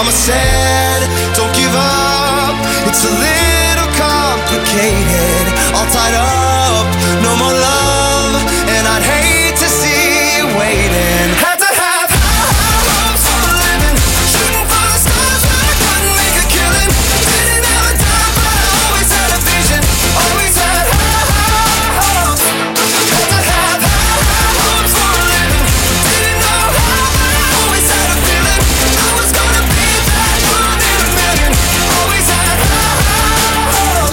[SPEAKER 2] Mama said, don't give up. It's a little complicated. All tied up, no more love. And I'd hate to see you waiting. Had to have high hopes for a living. Shooting for the stars when I couldn't make a killing. Didn't have a dime, but I always had a vision. Always had high hopes. Had to have high hopes for a living. Didn't know how, but I always had a feeling. I was gonna be that one in a million. Always had high hopes.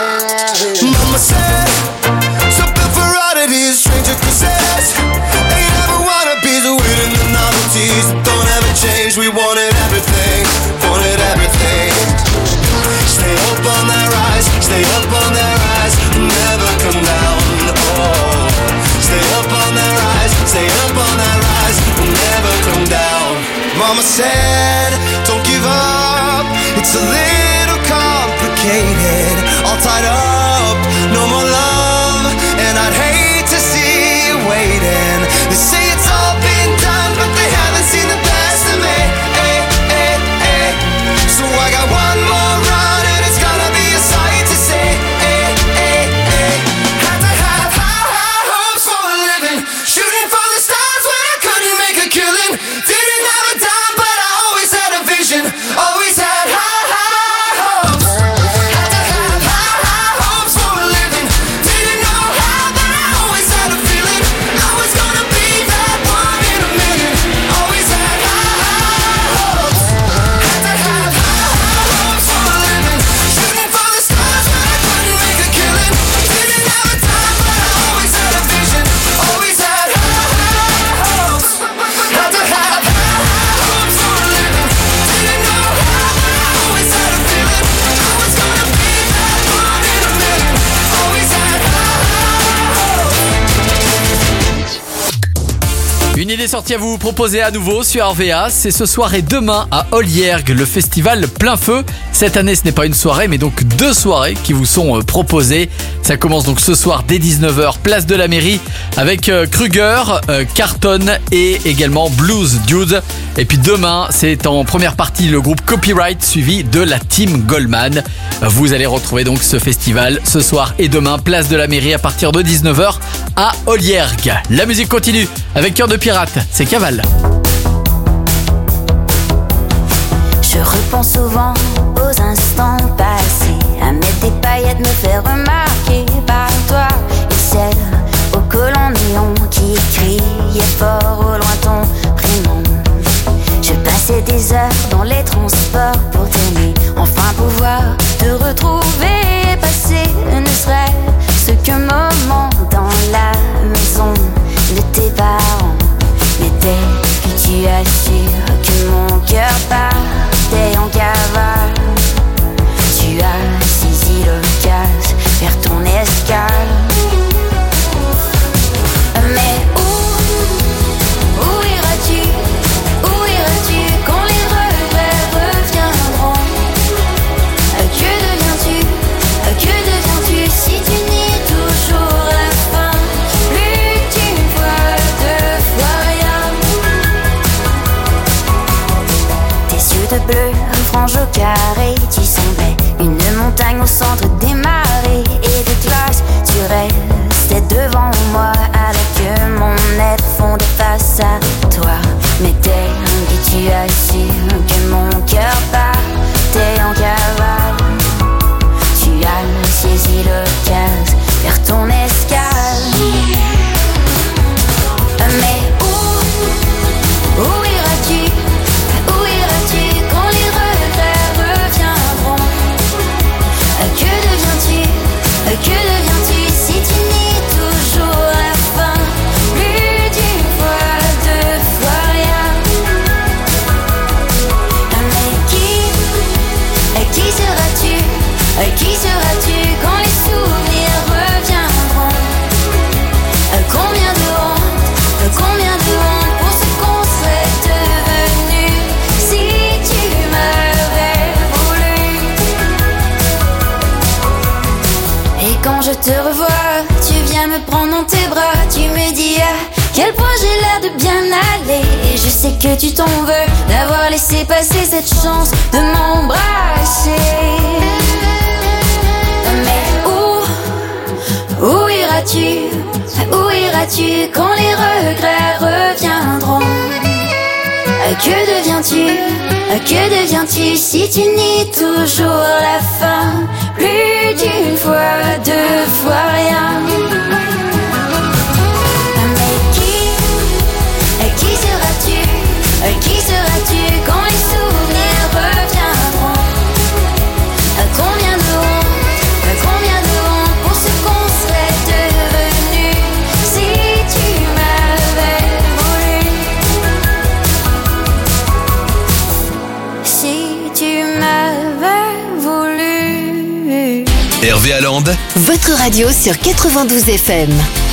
[SPEAKER 2] Mama said, something for oddities, stranger possessed. Ain't ever wannabes, waiting the novelties. Don't ever change, we wanted everything, wanted everything. Stay up on that rise, stay up on that rise, never come down, oh. Stay up on that rise, stay up on that rise, never come down. Mama said, don't give up, it's a little complicated. All tied up, no more love, and I'd hate to see you waiting. They say it's all been done, but they haven't seen the best of me. Eh, eh, eh. So I got one more run, and it's gonna be a sight to see. Eh, eh, eh. Had to have high, high hopes for a living. Shooting for the stars when I couldn't make a killing. Didn't have a dime, but I always had a vision. Always had high, high hopes. Had to have high, high hopes for a living. Didn't know how, but I always had a feeling. I was gonna be that one in a million. Always had high, high hopes. Had to have high, high hopes for a living. Shooting for the stars when I couldn't make a killing. Didn't have a dime, but I always had a vision. Always had high, high hopes. Had to have high, high hopes for a living. Didn't know how, but I always had a feeling. I was gonna be that one in a million. Always had high, high hopes.
[SPEAKER 1] Une idée sortie à vous proposer à nouveau sur R V A, c'est ce soir et demain à Oliergue, le festival Plein Feu. Cette année, ce n'est pas une soirée, mais donc deux soirées qui vous sont euh, proposées. Ça commence donc ce soir dès dix-neuf heures, place de la mairie, avec euh, Kruger, euh, Carton et également Blues Dude. Et puis demain, c'est en première partie le groupe Copyright, suivi de la team Goldman. Vous allez retrouver donc ce festival ce soir et demain, place de la mairie à partir de dix-neuf heures à Oliergue. La musique continue avec Cœur de Pirate, c'est Caval.
[SPEAKER 24] Je repense souvent aux instants passés, à mettre des paillettes, me faire remarquer par toi. Et celle au collant néon qui criait fort au loin ton prénom. Je passais des heures dans les transports pour t'aimer, enfin pouvoir te retrouver, passer ne serait-ce qu'un moment dans la maison de tes parents. Mais dès que tu assures que mon cœur partait en cavale, tu as saisi l'occasion, faire ton escale. Mais où, où iras-tu, où iras-tu quand les regrets reviendront? Que deviens-tu, que deviens-tu si tu nies toujours la fin? Plus tu vois deux fois rien. Tes yeux de bleu, frange au carré, tu semblais une montagne au centre des marées et de glace. Tu restais devant moi avec mon aide fondée face à toi. Mais dès que tu as su que mon cœur partait en cavale, tu as saisi l'occasion, faire ton escale. Mais où, où iras-tu, où iras-tu quand les regrets reviendront? Que deviens-tu, que deviens-tu si tu nies toujours la fin? Plus d'une fois, deux fois rien. Mais qui, qui seras-tu, qui seras-tu quand les souvenirs reviendront? Combien de honte, combien de honte pour ce qu'on serait devenu si tu m'avais voulu. Et quand je te revois, tu viens me prendre dans tes bras, tu me dis ah, quel point j'ai l'air de bien aller. Et je sais que tu t'en veux d'avoir laissé passer cette chance de m'embrasser. Mais où, où iras-tu, où iras-tu quand les regrets reviendront? Que deviens-tu, que deviens-tu si tu nies toujours la fin? Plus d'une fois, deux fois rien. Mais qui, qui seras-tu, qui seras-tu quand les souvenirs reviendront? Combien de honte, combien de honte pour ce qu'on serait devenu si tu m'avais voulu. Si tu m'avais voulu.
[SPEAKER 4] Hervé Allende,
[SPEAKER 9] votre radio sur quatre-vingt-douze F M.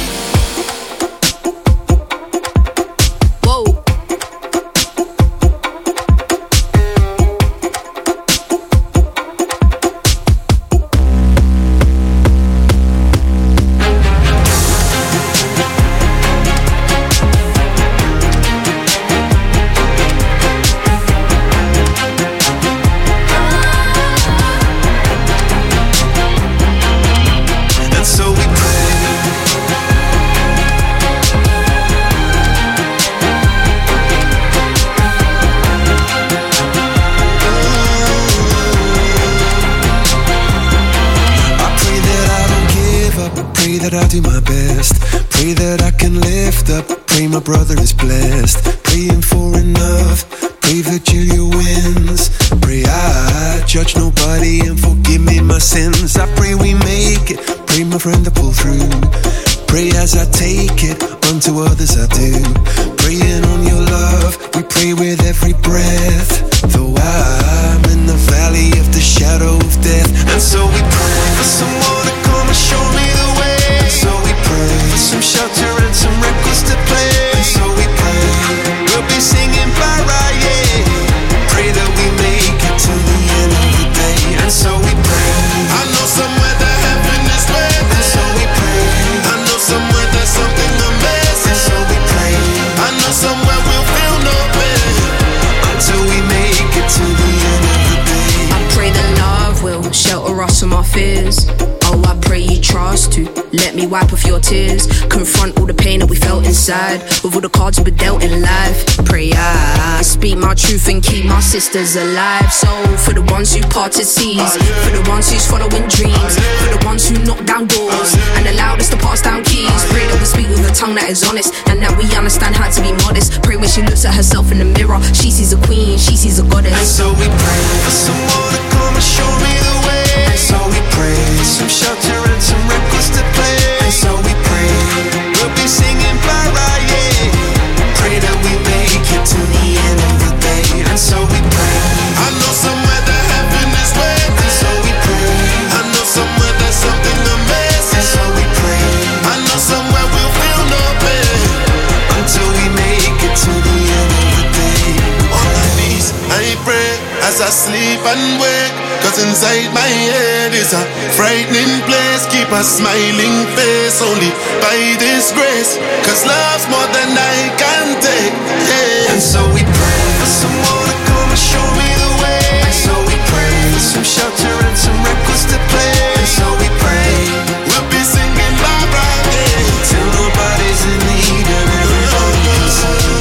[SPEAKER 12] Brother is blessed, praying for enough. Pray Virgilia wins. Pray I judge nobody and forgive me my sins. I pray we make it. Pray my friend to pull through. Pray as I take it, unto others I do. Praying on your love, we pray with every breath. Though I'm in the valley of the shadow of death, and so we pray for someone to come and show me the way. And so we pray for some shelter and some records to play. So we pray, we'll be singing Mariah. Pray that we make it to the end of the day. And so we pray, I know somewhere that heaven is waiting. And so we pray, I know somewhere there's something amazing. And so we pray, I know somewhere we'll feel no pain until we make it to the end of the day.
[SPEAKER 13] I pray that love will shelter us from our fears. Oh, I pray you trust to let me wipe off your tears. Confront all the pain that we felt inside with all the cards we were dealt in life. Pray I speak my truth and keep my sisters alive. So for the ones who parted seas, for the ones who's following dreams, for the ones who knock down doors and allowed us to pass down keys. Pray that we speak with a tongue that is honest and that we understand how to be modest. Pray when she looks at herself in the mirror, she sees a queen, she sees a goddess.
[SPEAKER 12] And so we pray for someone to come and show me the way. And so we pray for some shelter and some records to play. And so we pray, we'll be singing Mariah. Pray that we make it to the end of the day. And so we pray, I know somewhere that heaven is waiting. And so we pray, I know somewhere there's something amazing. And so we pray, I know somewhere we'll feel no pain until we make it to the end of the day. On my knees, I pray as I sleep and wake. Cause inside my head is a frightening place. Keep a smiling face only by this grace. Cause love's more than I can take, yeah. And so we pray for someone to come and show me the way. And so we pray for some shelter and some records to play. And so we pray, we'll be singing bye bye, yeah, till nobody's in need and everybody can sing.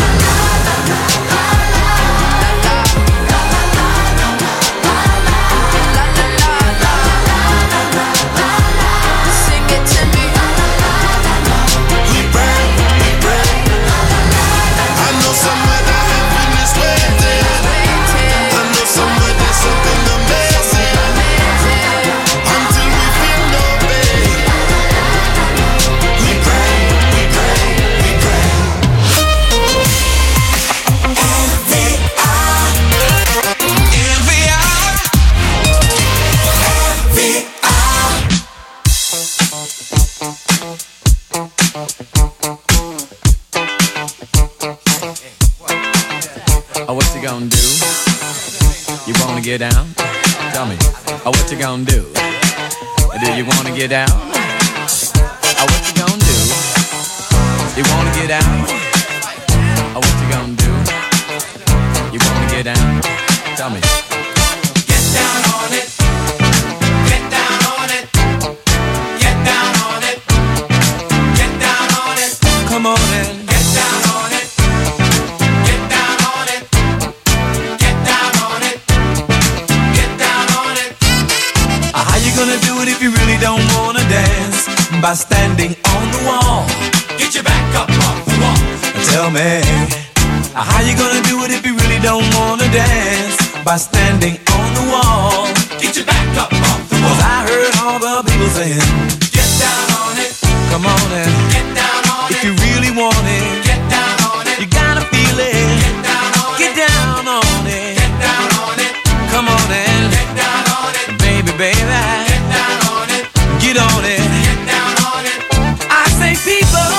[SPEAKER 14] Get down? Tell me, oh, what you gonna do? Do you wanna get down? Oh, what you gonna do? You wanna get get down? Oh, what you gonna do? You wanna get down? Tell me.
[SPEAKER 12] Get down on it. Get down on it. Get down on it. Get down on it.
[SPEAKER 14] Come on in.
[SPEAKER 12] Get down on it. Get down on it. Get down on it. Get down on it.
[SPEAKER 14] Uh, How you gonna do it if you really don't wanna dance? By standing on the wall.
[SPEAKER 12] Get your back up off the wall.
[SPEAKER 14] Tell me, uh, how you gonna do it if you really don't wanna dance? By standing on the wall.
[SPEAKER 12] Get your back up off the wall.
[SPEAKER 14] 'Cause I heard all the people saying,
[SPEAKER 12] Get down on it.
[SPEAKER 14] come on in.
[SPEAKER 12] Get down on
[SPEAKER 14] If
[SPEAKER 12] it.
[SPEAKER 14] you really want it,
[SPEAKER 12] Get down on it.
[SPEAKER 14] you gotta feel it.
[SPEAKER 12] Get down on
[SPEAKER 14] Get
[SPEAKER 12] it.
[SPEAKER 14] down on it.
[SPEAKER 12] Get down on it.
[SPEAKER 14] Come on in.
[SPEAKER 12] Get down on it.
[SPEAKER 14] Baby, baby,
[SPEAKER 12] Get down on it.
[SPEAKER 14] get on it.
[SPEAKER 12] Get down on it.
[SPEAKER 14] I say, people,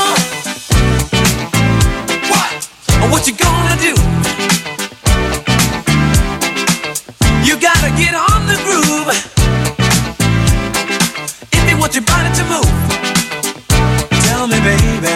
[SPEAKER 12] What?
[SPEAKER 14] what you gonna do? You gotta get on the groove if you want your body to move. Tell me, baby,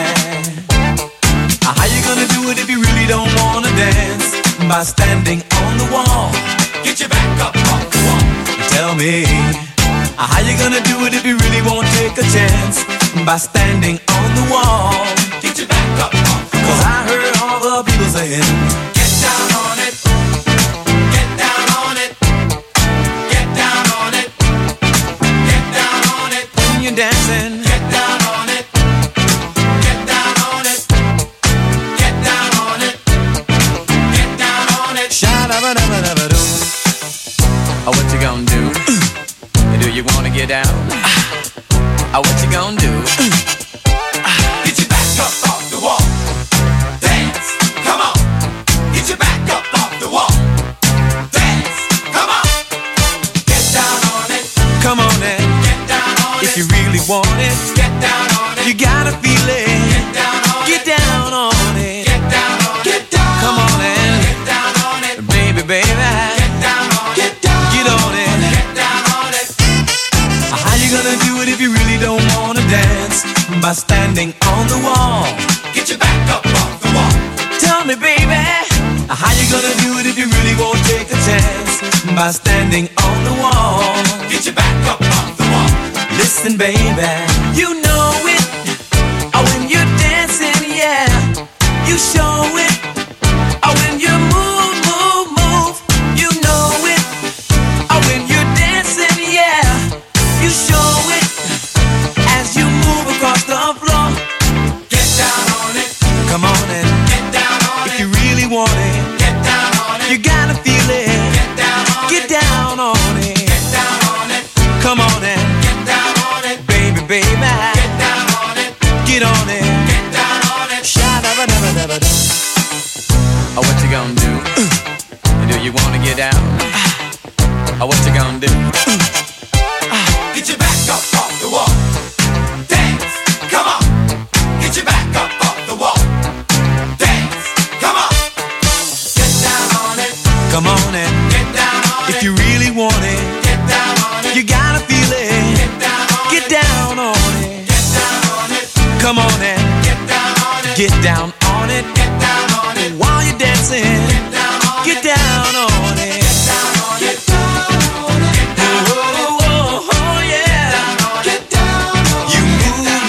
[SPEAKER 14] how you gonna do it if you really don't wanna dance? By standing on the wall.
[SPEAKER 12] Get your back up off the wall.
[SPEAKER 14] Tell me, how you gonna do it if you really won't take a chance? By standing on the wall.
[SPEAKER 12] Get your back up off the
[SPEAKER 14] 'Cause
[SPEAKER 12] wall.
[SPEAKER 14] I heard all the people saying,
[SPEAKER 12] Get down on it. Get down on it. Get down on it. Get down on it.
[SPEAKER 14] when you're dancing,
[SPEAKER 12] Get down on it. Get down on it. Get down on it. Get down on it.
[SPEAKER 14] sha-da-ba-da-ba-da-ba-doo. Oh, what you gonna do? Do you wanna get down? Oh, what you gonna do?
[SPEAKER 12] Get your back up off the wall. Dance. Come on. Get your back up off the wall. Dance. Come on. Get down on it.
[SPEAKER 14] Come on in.
[SPEAKER 12] Get down on it.
[SPEAKER 14] If you really want it,
[SPEAKER 12] Get down on it.
[SPEAKER 14] you gotta feel it.
[SPEAKER 12] Get down on
[SPEAKER 14] Get
[SPEAKER 12] it.
[SPEAKER 14] down on it.
[SPEAKER 12] Get down on it. Get down.
[SPEAKER 14] Come on in.
[SPEAKER 12] Get down on it.
[SPEAKER 14] Baby, baby,
[SPEAKER 12] Get down on it.
[SPEAKER 14] get down. Get on it.
[SPEAKER 12] Get down on it.
[SPEAKER 14] How you gonna do it if you really don't wanna dance? By standing on the wall.
[SPEAKER 12] Get your back up off the wall.
[SPEAKER 14] Tell me, baby, how you gonna do it if you really won't take a chance? By standing on the wall.
[SPEAKER 12] Get your back up off the wall.
[SPEAKER 14] Listen, baby, you know it. Oh, when you're dancing, yeah, you show it. Oh, when you move, move, move, you know it. Oh, when you're dancing, yeah, you show it. As you move across the floor,
[SPEAKER 12] Get down on it.
[SPEAKER 14] come on in.
[SPEAKER 12] Get down on
[SPEAKER 14] If
[SPEAKER 12] it.
[SPEAKER 14] you really want it,
[SPEAKER 12] Get down on it.
[SPEAKER 14] you gotta feel it.
[SPEAKER 12] Get down on
[SPEAKER 14] Get
[SPEAKER 12] it.
[SPEAKER 14] down on it.
[SPEAKER 12] Get down on it.
[SPEAKER 14] Come on in,
[SPEAKER 12] Get down on it.
[SPEAKER 14] baby, baby,
[SPEAKER 12] Get down on it.
[SPEAKER 14] get on it.
[SPEAKER 12] Get down on it.
[SPEAKER 14] Sha-da-ba-da-ba-da-ba-da. Oh, what you gonna do? Do you wanna get down? Oh, what you gonna do?
[SPEAKER 12] Get your back up off the wall. Dance. Come on. Get your back up off the wall. Dance. Come on. Get down on it.
[SPEAKER 14] Come on in.
[SPEAKER 12] Get down on it.
[SPEAKER 14] If you really want it,
[SPEAKER 12] Get down on it.
[SPEAKER 14] you gotta feel it.
[SPEAKER 12] Get down on
[SPEAKER 14] Get
[SPEAKER 12] it.
[SPEAKER 14] down on it.
[SPEAKER 12] Get down on it.
[SPEAKER 14] Come on in.
[SPEAKER 12] Get down on it.
[SPEAKER 14] Get down on it.